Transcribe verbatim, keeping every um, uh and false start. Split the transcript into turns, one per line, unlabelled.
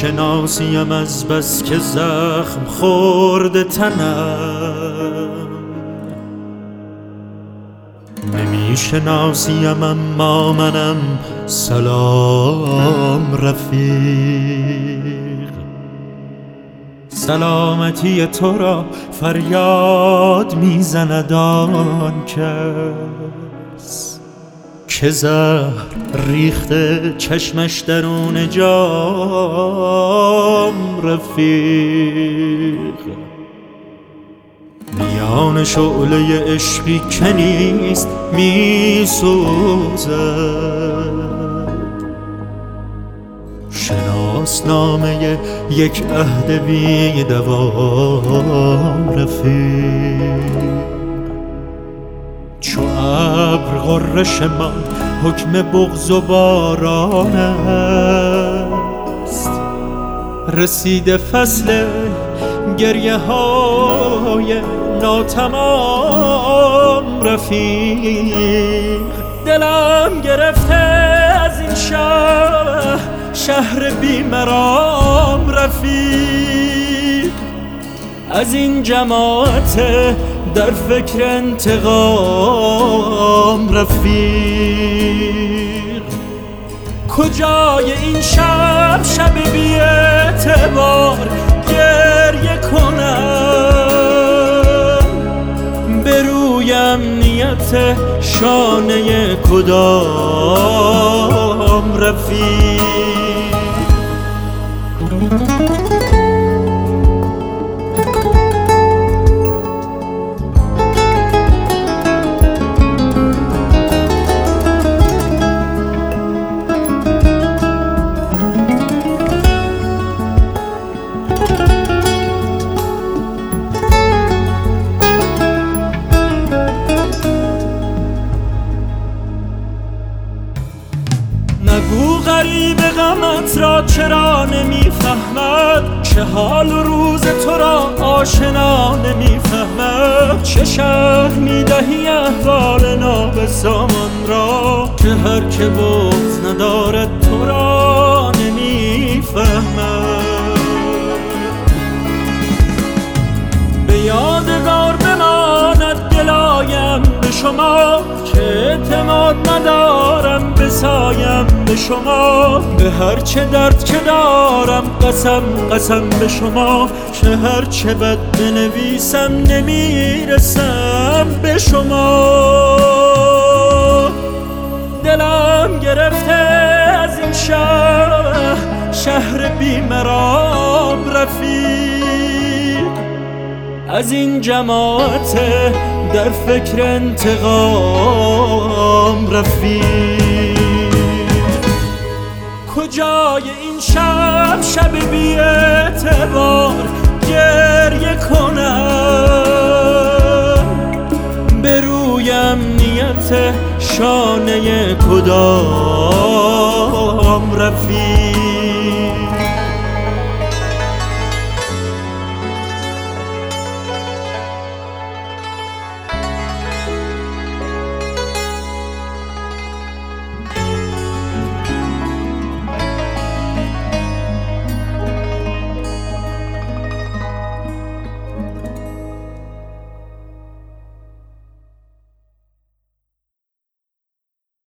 شناسیم از بس که زخم خورده تنم، نمی شناسیم اما منم سلام رفیق. سلامتی تو را فریاد میزند آن کس که زهر ریخته چشمش درون جام رفیق. میان شعله عشقی که نیست میسوزد، شناسنامه یک عهد بی دوام رفیق. چو ابر غرش من حکم بغض و باران است، رسیده فصل گریه های ناتمام رفیق. دلم گرفته از این شهر شهر بیمرام رفیق، از این جماعت در فکر انتقام رفیق. کجای این شب شب بی اعتبار گریه کنم، به رویم نیت شانه کدام رفیق. نگو غریب غمت را چرا نمیفهمد، چه حال و روز تو را آشنا نمیفهمد. چه شرح میدهی احوال نابسامان را که هر که بغض ندارد تو را نمیفهمد. به یادگار بماند دلایم به شما که اعتماد ندارم بسایم به شما. به هر چه درد که دارم قسم قسم به شما که هر چه بد بنویسم نمیرسم به شما. دلم گرفته از این شهر شهر بیمرام رفیق، از این جماعت در فکر انتقام رفیق. کجای این شب شب بی اعتبار گریه کنم، به رویم نیت شانه کدام رفیق.